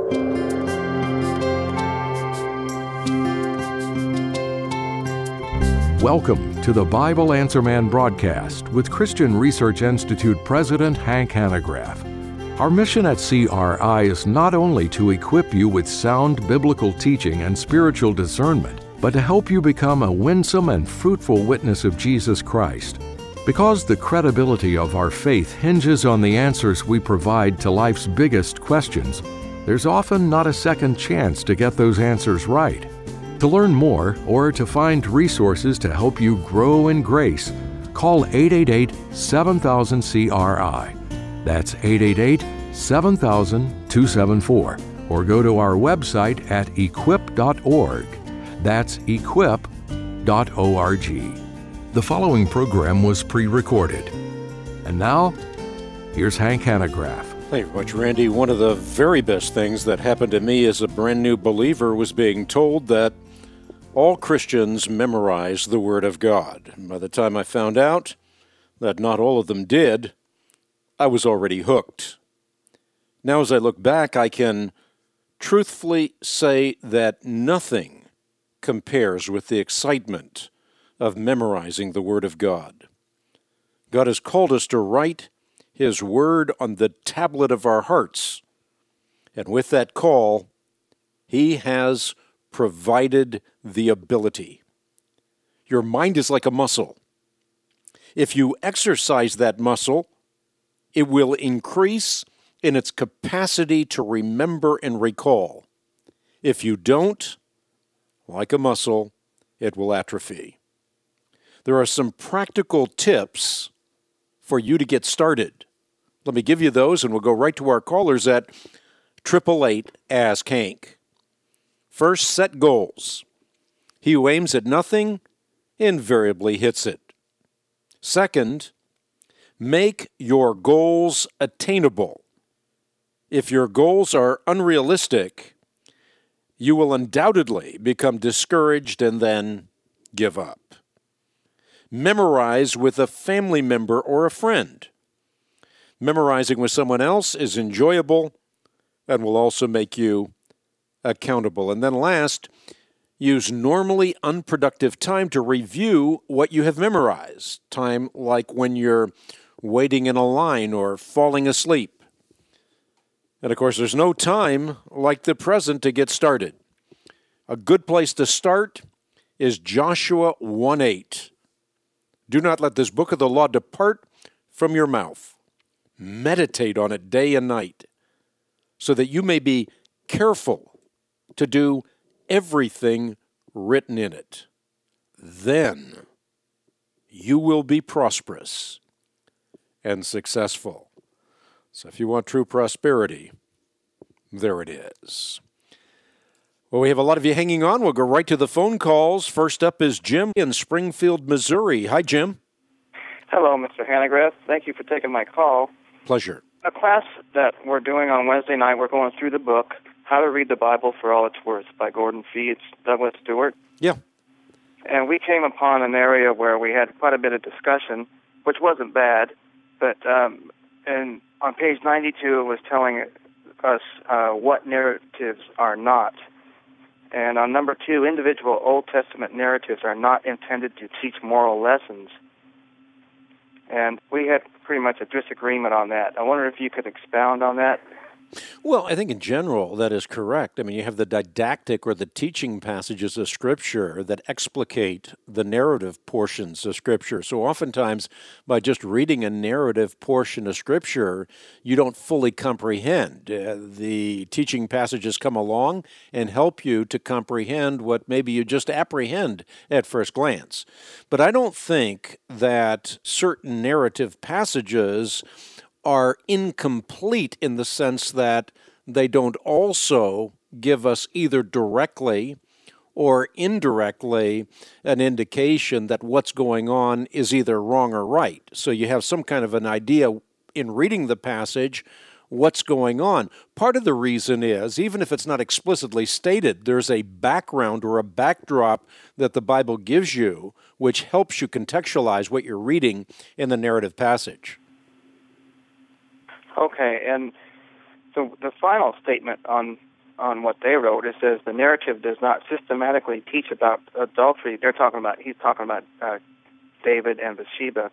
Welcome to the Bible Answer Man broadcast with Christian Research Institute President Hank Hanegraaff. Our mission at CRI is not only to equip you with sound biblical teaching and spiritual discernment, but to help you become a winsome and fruitful witness of Jesus Christ. Because the credibility of our faith hinges on the answers we provide to life's biggest questions, there's often not a second chance to get those answers right. To learn more or to find resources to help you grow in grace, call 888-7000-CRI. That's 888-7000-274. Or go to our website at equip.org. That's equip.org. The following program was pre-recorded. And now, here's Hank Hanegraaff. Thank you very much, Randy. One of the very best things that happened to me as a brand new believer was being told that all Christians memorize the Word of God. By the time I found out that not all of them did, I was already hooked. Now, as I look back, I can truthfully say that nothing compares with the excitement of memorizing the Word of God. God has called us to write His Word on the tablet of our hearts. And with that call, He has provided the ability. Your mind is like a muscle. If you exercise that muscle, it will increase in its capacity to remember and recall. If you don't, like a muscle, it will atrophy. There are some practical tips for you to get started. Let me give you those, and we'll go right to our callers at 888-ASK-HANK. First, set goals. He who aims at nothing invariably hits it. Second, make your goals attainable. If your goals are unrealistic, you will undoubtedly become discouraged and then give up. Memorize with a family member or a friend. Memorizing with someone else is enjoyable and will also make you accountable. And then last, use normally unproductive time to review what you have memorized. Time like when you're waiting in a line or falling asleep. And of course, there's no time like the present to get started. A good place to start is Joshua 1:8. Do not let this book of the law depart from your mouth. Meditate on it day and night, so that you may be careful to do everything written in it. Then you will be prosperous and successful. So if you want true prosperity, there it is. Well, we have a lot of you hanging on. We'll go right to the phone calls. First up is Jim in Springfield, Missouri. Hi, Jim. Hello, Mr. Hanegraaff. Thank you for taking my call. Pleasure. A class that we're doing on Wednesday night, we're going through the book, How to Read the Bible for All It's Worth by Gordon Fee. It's Douglas Stewart. Yeah. And we came upon an area where we had quite a bit of discussion, which wasn't bad, but and on page 92 it was telling us what narratives are not. And on number 2, individual Old Testament narratives are not intended to teach moral lessons. And we had pretty much a disagreement on that. I wonder if you could expound on that. Well, I think in general that is correct. I mean, you have the didactic or the teaching passages of Scripture that explicate the narrative portions of Scripture. So oftentimes, by just reading a narrative portion of Scripture, you don't fully comprehend. The teaching passages come along and help you to comprehend what maybe you just apprehend at first glance. But I don't think that certain narrative passages are incomplete in the sense that they don't also give us either directly or indirectly an indication that what's going on is either wrong or right. So you have some kind of an idea in reading the passage what's going on. Part of the reason is, even if it's not explicitly stated, there's a background or a backdrop that the Bible gives you which helps you contextualize what you're reading in the narrative passage. Okay, and so the final statement on on what they wrote. It says the narrative does not systematically teach about adultery. He's talking about David and Bathsheba,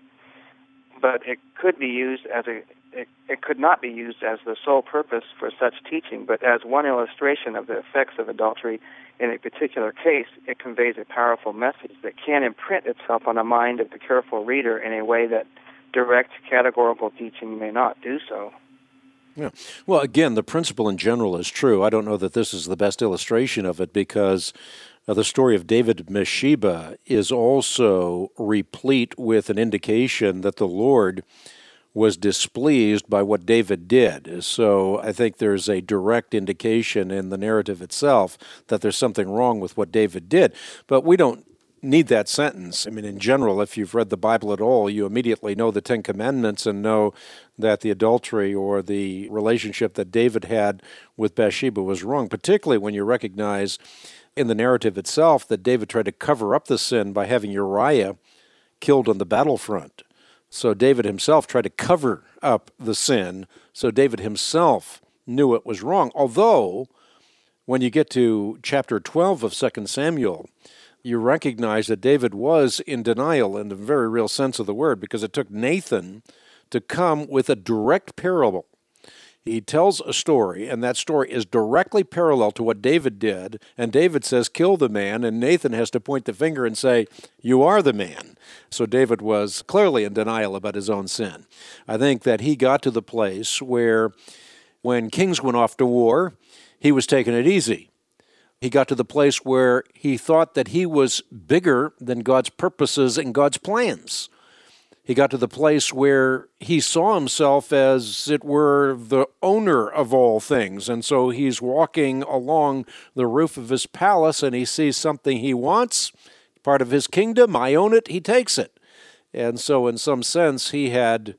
but it could be used as it could not be used as the sole purpose for such teaching, but as one illustration of the effects of adultery in a particular case. It conveys a powerful message that can imprint itself on the mind of the careful reader in a way that direct categorical teaching may not do so. Yeah. Well, again, the principle in general is true. I don't know that this is the best illustration of it because the story of David and Bathsheba is also replete with an indication that the Lord was displeased by what David did. So I think there's a direct indication in the narrative itself that there's something wrong with what David did. But we don't need that sentence. I mean, in general, if you've read the Bible at all, you immediately know the Ten Commandments and know that the adultery or the relationship that David had with Bathsheba was wrong, particularly when you recognize in the narrative itself that David tried to cover up the sin by having Uriah killed on the battlefront. So David himself tried to cover up the sin, so David himself knew it was wrong. Although, when you get to chapter 12 of 2 Samuel, you recognize that David was in denial in the very real sense of the word, because it took Nathan to come with a direct parable. He tells a story, and that story is directly parallel to what David did, and David says, kill the man, and Nathan has to point the finger and say, you are the man. So David was clearly in denial about his own sin. I think that he got to the place where when kings went off to war, he was taking it easy. He got to the place where he thought that he was bigger than God's purposes and God's plans. He got to the place where he saw himself as it were the owner of all things. And so he's walking along the roof of his palace and he sees something he wants, part of his kingdom. I own it, he takes it. And so in some sense, he had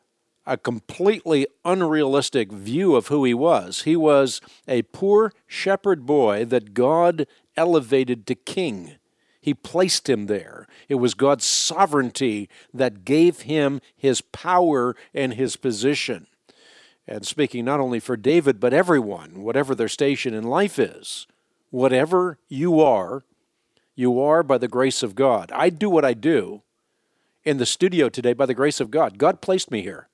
a completely unrealistic view of who he was. He was a poor shepherd boy that God elevated to king. He placed him there. It was God's sovereignty that gave him his power and his position. And speaking not only for David, but everyone, whatever their station in life is, whatever you are by the grace of God. I do what I do in the studio today by the grace of God. God placed me here.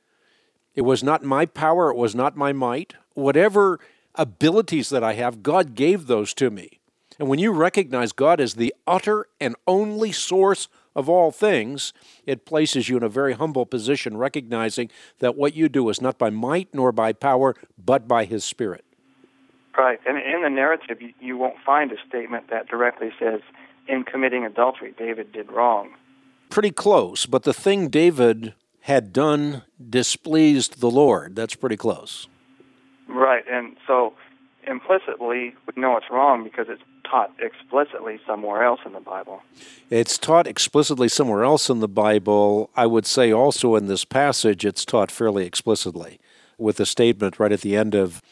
It was not my power. It was not my might. Whatever abilities that I have, God gave those to me. And when you recognize God as the utter and only source of all things, it places you in a very humble position, recognizing that what you do is not by might nor by power, but by His Spirit. Right. And in the narrative, you won't find a statement that directly says, in committing adultery, David did wrong. Pretty close, but the thing David had done displeased the Lord. That's pretty close. Right. And so implicitly, we know it's wrong because it's taught explicitly somewhere else in the Bible. It's taught explicitly somewhere else in the Bible. I would say also in this passage, it's taught fairly explicitly with a statement right at the end of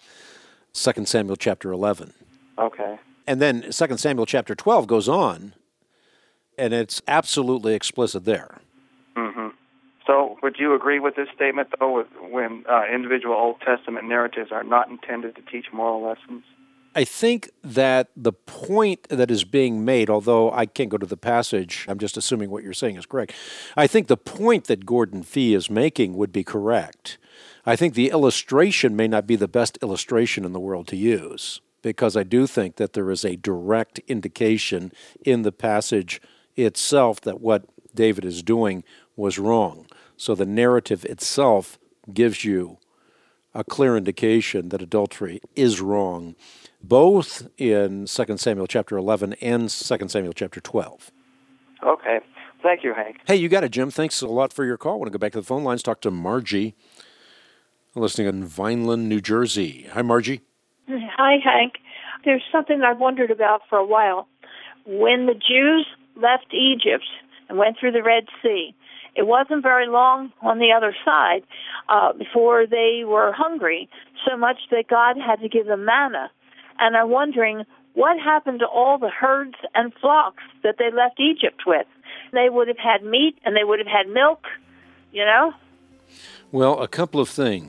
2 Samuel chapter 11. Okay. And then 2 Samuel chapter 12 goes on, and it's absolutely explicit there. Mm-hmm. So would you agree with this statement, though, when individual Old Testament narratives are not intended to teach moral lessons? I think that the point that is being made, although I can't go to the passage, I'm just assuming what you're saying is correct. I think the point that Gordon Fee is making would be correct. I think the illustration may not be the best illustration in the world to use, because I do think that there is a direct indication in the passage itself that what David is doing was wrong. So the narrative itself gives you a clear indication that adultery is wrong, both in 2 Samuel chapter 11 and 2 Samuel chapter 12. Okay. Thank you, Hank. Hey, you got it, Jim. Thanks a lot for your call. I want to go back to the phone lines, talk to Margie, listening in Vineland, New Jersey. Hi, Margie. Hi, Hank. There's something I've wondered about for a while. When the Jews left Egypt and went through the Red Sea, it wasn't very long on the other side before they were hungry, so much that God had to give them manna. And I'm wondering, what happened to all the herds and flocks that they left Egypt with? They would have had meat and they would have had milk, you know? Well, a couple of things.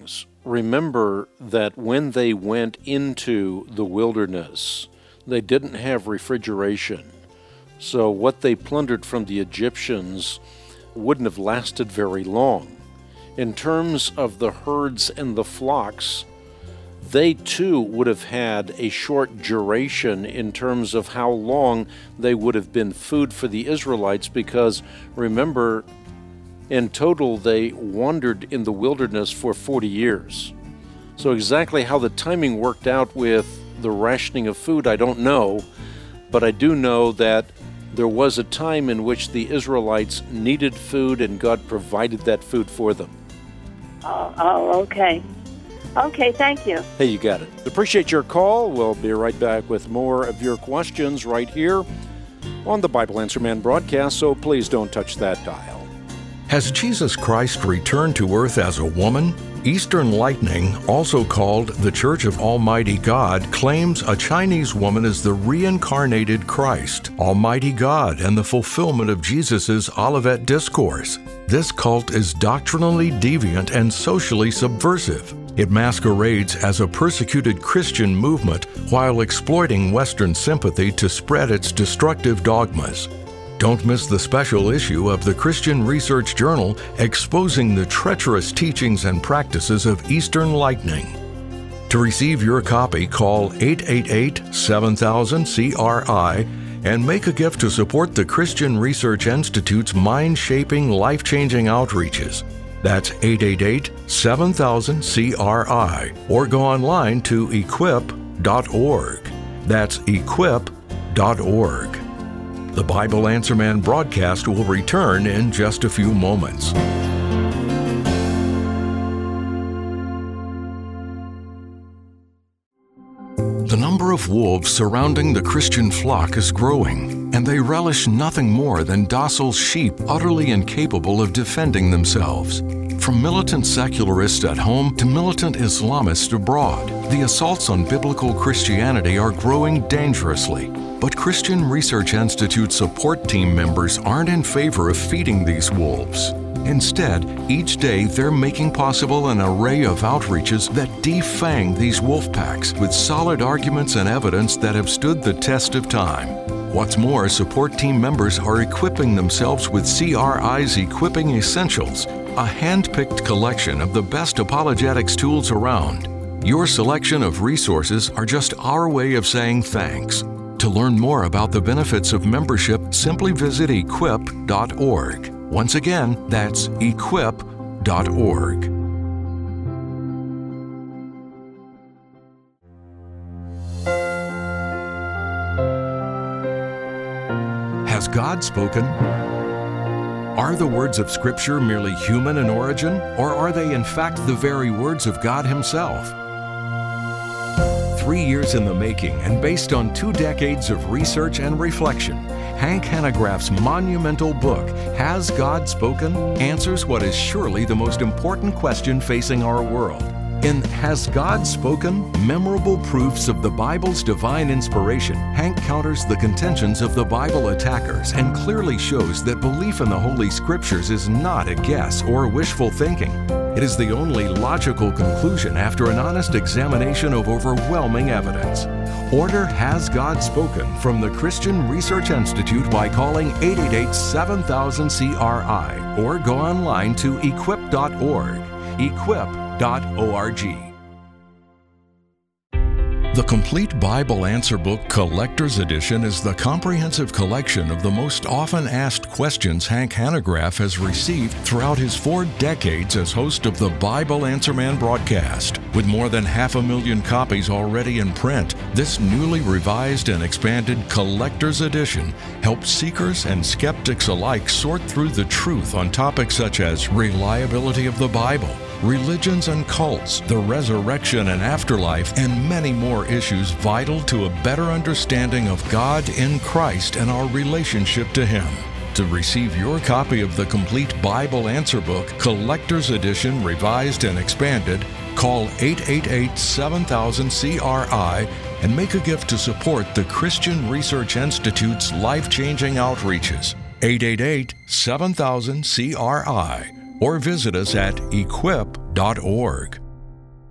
remember that when they went into the wilderness, they didn't have refrigeration. So what they plundered from the Egyptians wouldn't have lasted very long. In terms of the herds and the flocks, they too would have had a short duration in terms of how long they would have been food for the Israelites, because remember, in total they wandered in the wilderness for 40 years. So exactly how the timing worked out with the rationing of food, I don't know, but I do know that there was a time in which the Israelites needed food and God provided that food for them. Oh, okay. Okay, thank you. Hey, you got it. Appreciate your call. We'll be right back with more of your questions right here on the Bible Answer Man broadcast, so please don't touch that dial. Has Jesus Christ returned to earth as a woman? Eastern Lightning, also called the Church of Almighty God, claims a Chinese woman is the reincarnated Christ, Almighty God, and the fulfillment of Jesus' Olivet Discourse. This cult is doctrinally deviant and socially subversive. It masquerades as a persecuted Christian movement while exploiting Western sympathy to spread its destructive dogmas. Don't miss the special issue of the Christian Research Journal exposing the treacherous teachings and practices of Eastern Lightning. To receive your copy, call 888-7000-CRI and make a gift to support the Christian Research Institute's mind-shaping, life-changing outreaches. That's 888-7000-CRI, or go online to equip.org. That's equip.org. The Bible Answer Man broadcast will return in just a few moments. The number of wolves surrounding the Christian flock is growing, and they relish nothing more than docile sheep utterly incapable of defending themselves. From militant secularists at home to militant Islamists abroad, the assaults on biblical Christianity are growing dangerously. But Christian Research Institute support team members aren't in favor of feeding these wolves. Instead, each day they're making possible an array of outreaches that defang these wolf packs with solid arguments and evidence that have stood the test of time. What's more, support team members are equipping themselves with CRI's Equipping Essentials, a hand-picked collection of the best apologetics tools around. Your selection of resources are just our way of saying thanks. To learn more about the benefits of membership, simply visit equip.org. Once again, that's equip.org. Has God spoken? Are the words of Scripture merely human in origin, or are they in fact the very words of God Himself? 3 years in the making and based on 2 decades of research and reflection, Hank Hanegraaff's monumental book, Has God Spoken?, answers what is surely the most important question facing our world. In Has God Spoken? Memorable Proofs of the Bible's Divine Inspiration, Hank counters the contentions of the Bible attackers and clearly shows that belief in the Holy Scriptures is not a guess or wishful thinking. It is the only logical conclusion after an honest examination of overwhelming evidence. Order Has God Spoken from the Christian Research Institute by calling 888-7000-CRI or go online to equip.org. Equip.org. The Complete Bible Answer Book Collector's Edition is the comprehensive collection of the most often asked questions Hank Hanegraaff has received throughout his 4 decades as host of the Bible Answer Man broadcast. With more than 500,000 copies already in print, this newly revised and expanded Collector's Edition helps seekers and skeptics alike sort through the truth on topics such as reliability of the Bible, religions and cults, the resurrection and afterlife, and many more issues vital to a better understanding of God in Christ and our relationship to Him. To receive your copy of the Complete Bible Answer Book, Collector's Edition, Revised and Expanded, call 888-7000-CRI and make a gift to support the Christian Research Institute's life-changing outreaches. 888-7000-CRI. Or visit us at equip.org.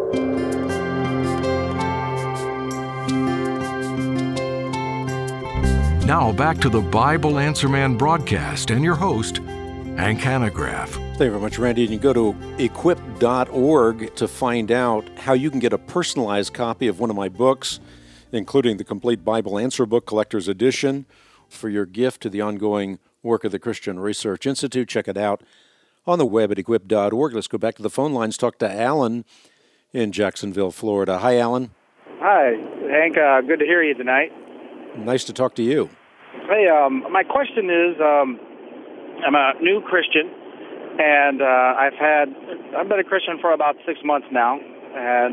Now back to the Bible Answer Man broadcast and your host, Hank Hanegraaff. Thank you very much, Randy. And you go to equip.org to find out how you can get a personalized copy of one of my books, including the Complete Bible Answer Book Collector's Edition, for your gift to the ongoing work of the Christian Research Institute. Check it out on the web at equip.org. Let's go back to the phone lines, talk to Alan in Jacksonville, Florida. Hi, Alan. Hi, Hank. Good to hear you tonight. Nice to talk to you. Hey, my question is, I'm a new Christian, and I've been a Christian for about 6 months now, and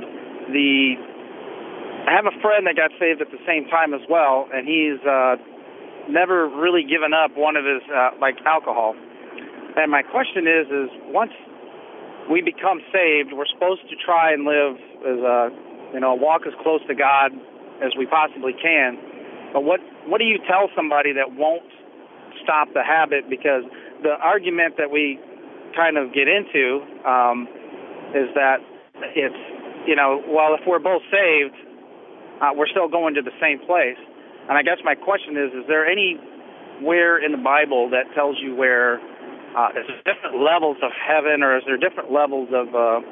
I have a friend that got saved at the same time as well, and he's never really given up one of his, alcohol. And my question is once we become saved, we're supposed to try and live walk as close to God as we possibly can. But what do you tell somebody that won't stop the habit? Because the argument that we kind of get into is that it's, if we're both saved, we're still going to the same place. And I guess my question is there anywhere in the Bible that tells you where there's different levels of heaven, or is there different levels of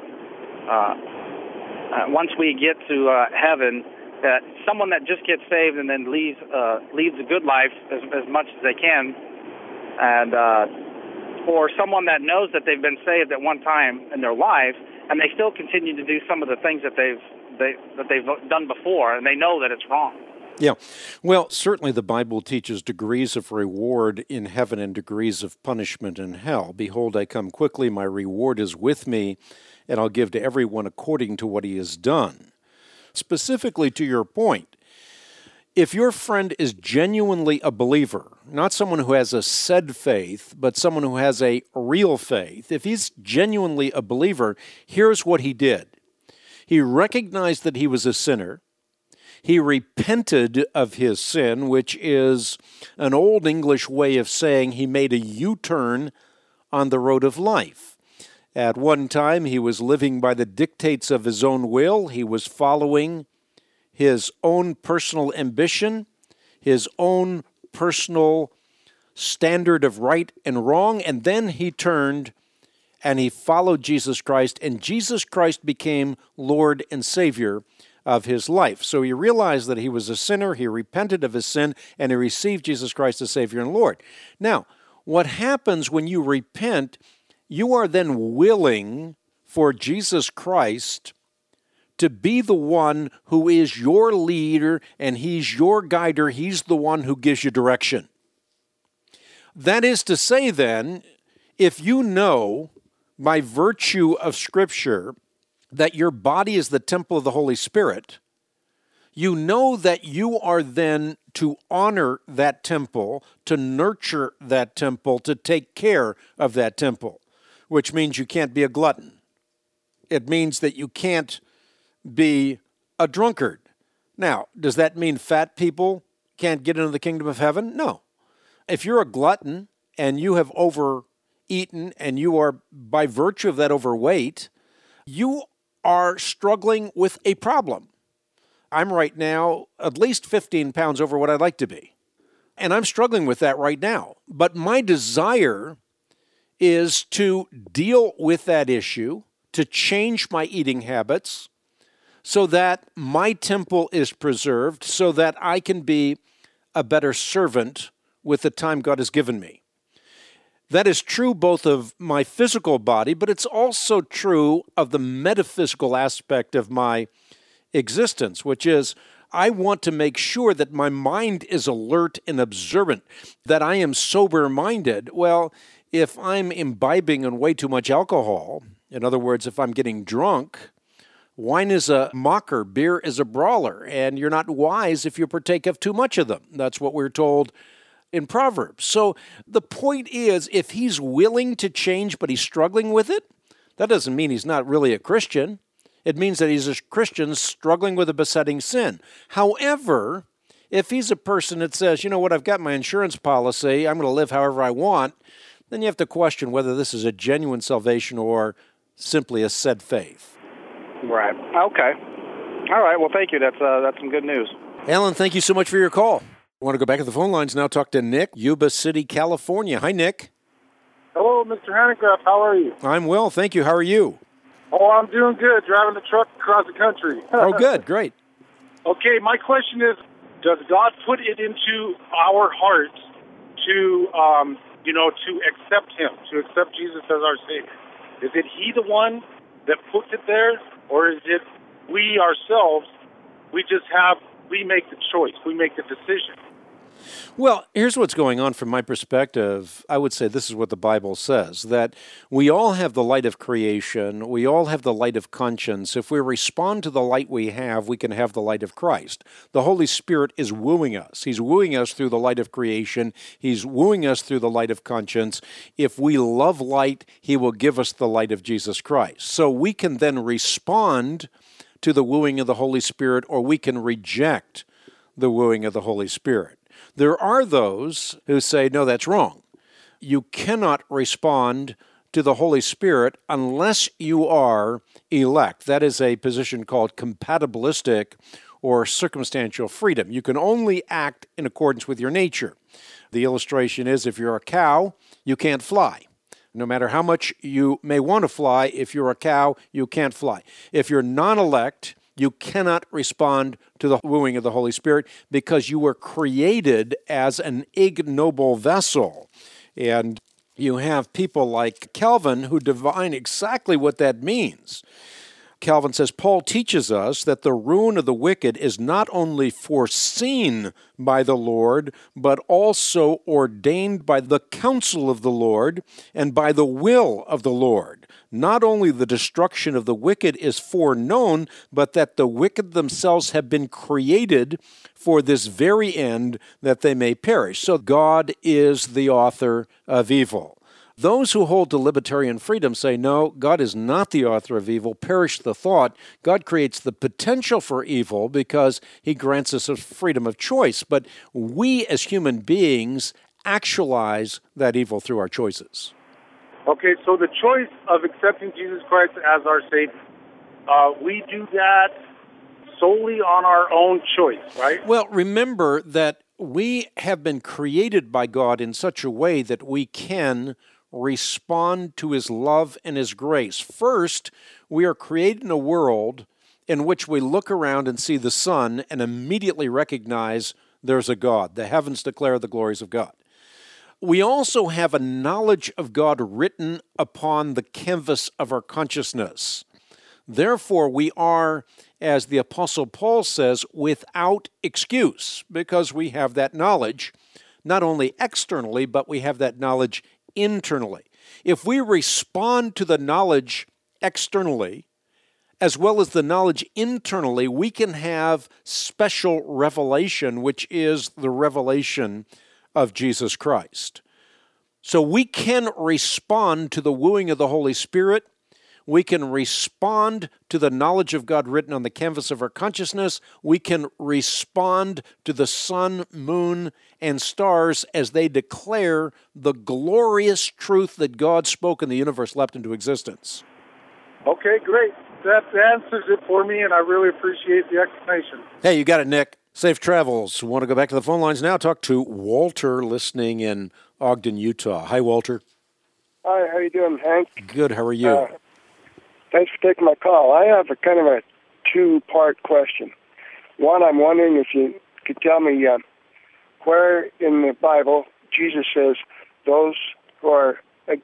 once we get to heaven, that someone that just gets saved and then leaves a good life as much as they can, and or someone that knows that they've been saved at one time in their life and they still continue to do some of the things that they've done before, and they know that it's wrong. Yeah. Well, certainly the Bible teaches degrees of reward in heaven and degrees of punishment in hell. Behold, I come quickly, my reward is with me, and I'll give to everyone according to what he has done. Specifically to your point, if your friend is genuinely a believer, not someone who has a said faith, but someone who has a real faith, if he's genuinely a believer, here's what he did. He recognized that he was a sinner. He repented of his sin, which is an old English way of saying he made a U-turn on the road of life. At one time, he was living by the dictates of his own will. He was following his own personal ambition, his own personal standard of right and wrong, and then he turned and he followed Jesus Christ, and Jesus Christ became Lord and Savior of his life. So he realized that he was a sinner, he repented of his sin, and he received Jesus Christ as Savior and Lord. Now, what happens when you repent, you are then willing for Jesus Christ to be the one who is your leader, and he's your guider, he's the one who gives you direction. That is to say then, if you know by virtue of Scripture that your body is the temple of the Holy Spirit, you know that you are then to honor that temple, to nurture that temple, to take care of that temple, which means you can't be a glutton. It means that you can't be a drunkard. Now, does that mean fat people can't get into the kingdom of heaven? No. If you're a glutton and you have overeaten and you are, by virtue of that, overweight, you are struggling with a problem. I'm right now at least 15 pounds over what I'd like to be. And I'm struggling with that right now. But my desire is to deal with that issue, to change my eating habits so that my temple is preserved, so that I can be a better servant with the time God has given me. That is true both of my physical body, but it's also true of the metaphysical aspect of my existence, which is I want to make sure that my mind is alert and observant, that I am sober-minded. Well, if I'm imbibing in way too much alcohol, in other words, if I'm getting drunk, wine is a mocker, beer is a brawler, and you're not wise if you partake of too much of them. That's what we're told in Proverbs. So the point is, if he's willing to change but he's struggling with it, that doesn't mean he's not really a Christian. It means that he's a Christian struggling with a besetting sin. However, if he's a person that says, you know what, I've got my insurance policy, I'm going to live however I want, then you have to question whether this is a genuine salvation or simply a said faith. Right. Okay. All right. Well, thank you. That's some good news. Alan, thank you so much for your call. I want to go back to the phone lines now, talk to Nick, Yuba City, California. Hi, Nick. Hello, Mr. Hanegraaff. How are you? I'm well, thank you. How are you? Oh, I'm doing good, driving the truck across the country. Oh, good. Great. Okay, my question is, does God put it into our hearts to, to accept Him, to accept Jesus as our Savior? Is it He the one that puts it there, or is it we ourselves, we make the choice, we make the decision? Well, here's what's going on from my perspective. I would say this is what the Bible says, that we all have the light of creation. We all have the light of conscience. If we respond to the light we can have the light of Christ. The Holy Spirit is wooing us. He's wooing us through the light of creation. He's wooing us through the light of conscience. If we love light, He will give us the light of Jesus Christ. So we can then respond to the wooing of the Holy Spirit, or we can reject the wooing of the Holy Spirit. There are those who say, no, that's wrong. You cannot respond to the Holy Spirit unless you are elect. That is a position called compatibilistic or circumstantial freedom. You can only act in accordance with your nature. The illustration is, if you're a cow, you can't fly. No matter how much you may want to fly, if you're a cow, you can't fly. If you're non-elect, you cannot respond to the wooing of the Holy Spirit because you were created as an ignoble vessel. And you have people like Calvin who define exactly what that means. Calvin says, Paul teaches us that the ruin of the wicked is not only foreseen by the Lord, but also ordained by the counsel of the Lord and by the will of the Lord. Not only the destruction of the wicked is foreknown, but that the wicked themselves have been created for this very end, that they may perish. So God is the author of evil. Those who hold to libertarian freedom say, no, God is not the author of evil. Perish the thought. God creates the potential for evil because He grants us a freedom of choice. But we as human beings actualize that evil through our choices. Okay, so the choice of accepting Jesus Christ as our Savior, we do that solely on our own choice, right? Well, remember that we have been created by God in such a way that we can respond to His love and His grace. First, we are created in a world in which we look around and see the sun and immediately recognize there's a God. The heavens declare the glories of God. We also have a knowledge of God written upon the canvas of our consciousness. Therefore, we are, as the Apostle Paul says, without excuse, because we have that knowledge, not only externally, but we have that knowledge internally. If we respond to the knowledge externally, as well as the knowledge internally, we can have special revelation, which is the revelation of Jesus Christ. So we can respond to the wooing of the Holy Spirit. We can respond to the knowledge of God written on the canvas of our consciousness. We can respond to the sun, moon, and stars as they declare the glorious truth that God spoke and the universe leapt into existence. Okay, great. That answers it for me, and I really appreciate the explanation. Hey, you got it, Nick. Safe travels. Want to go back to the phone lines now? Talk to Walter, listening in Ogden, Utah. Hi, Walter. Hi, how you doing, Hank? Good. How are you? Thanks for taking my call. I have a kind of a two-part question. One, I'm wondering if you could tell me where in the Bible Jesus says those who are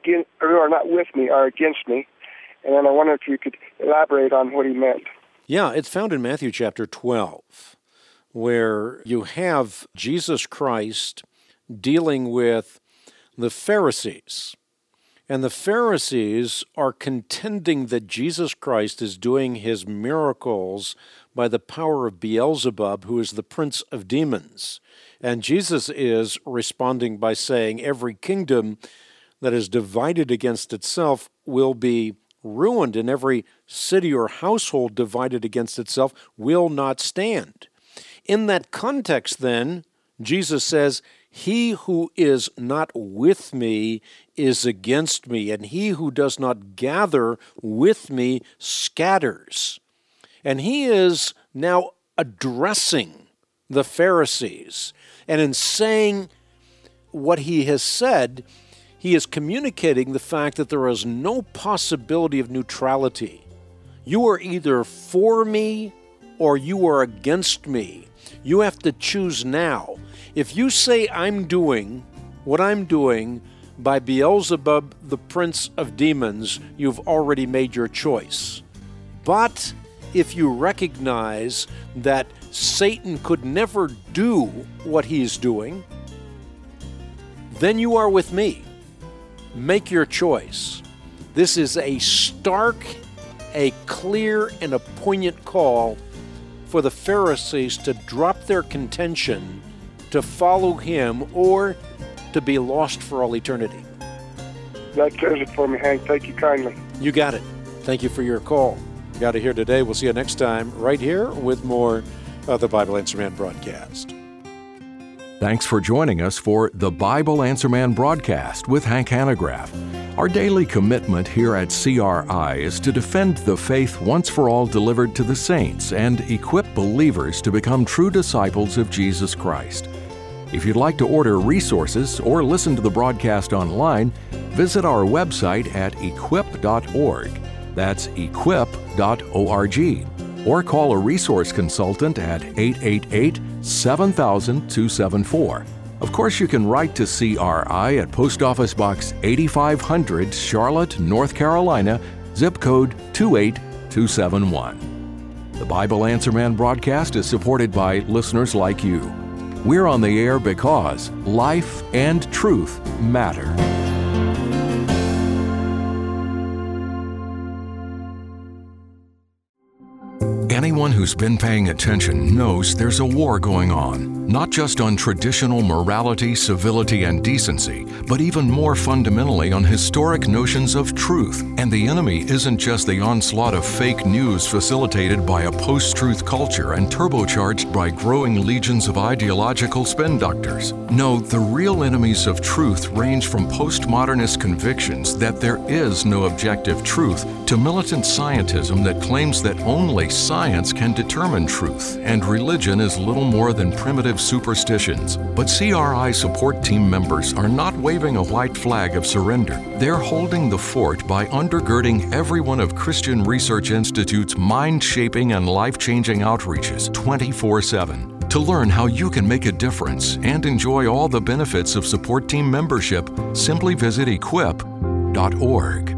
not with me are against me, and then I wonder if you could elaborate on what He meant. Yeah, it's found in Matthew chapter 12, where you have Jesus Christ dealing with the Pharisees. And the Pharisees are contending that Jesus Christ is doing His miracles by the power of Beelzebub, who is the prince of demons. And Jesus is responding by saying, every kingdom that is divided against itself will be ruined, and every city or household divided against itself will not stand. In that context, then, Jesus says, he who is not with me is against me, and he who does not gather with me scatters. And he is now addressing the Pharisees. And in saying what he has said, he is communicating the fact that there is no possibility of neutrality. You are either for me or you are against me. You have to choose now. If you say I'm doing what I'm doing by Beelzebub, the prince of demons, you've already made your choice. But if you recognize that Satan could never do what he's doing, then you are with me. Make your choice. This is a stark, a clear, and a poignant call for the Pharisees to drop their contention, to follow him, or to be lost for all eternity. That does it for me, Hank. Thank you kindly. You got it. Thank you for your call. Got it here today. We'll see you next time right here with more of the Bible Answer Man broadcast. Thanks for joining us for the Bible Answer Man broadcast with Hank Hanegraaff. Our daily commitment here at CRI is to defend the faith once for all delivered to the saints and equip believers to become true disciples of Jesus Christ. If you'd like to order resources or listen to the broadcast online, visit our website at equip.org. That's equip.org. Or call a resource consultant at 888-7000-274. Of course, you can write to CRI at Post Office Box 8500, Charlotte, North Carolina, zip code 28271. The Bible Answer Man broadcast is supported by listeners like you. We're on the air because life and truth matter. Anyone who's been paying attention knows there's a war going on, not just on traditional morality, civility, and decency, but even more fundamentally on historic notions of truth. And the enemy isn't just the onslaught of fake news facilitated by a post-truth culture and turbocharged by growing legions of ideological spin doctors. No, the real enemies of truth range from postmodernist convictions that there is no objective truth to militant scientism that claims that only science can determine truth, and religion is little more than primitive superstitions. But CRI support team members are not waving a white flag of surrender. They're holding the fort by undergirding every one of Christian Research Institute's mind-shaping and life-changing outreaches 24/7. To learn how you can make a difference and enjoy all the benefits of support team membership, simply visit equip.org.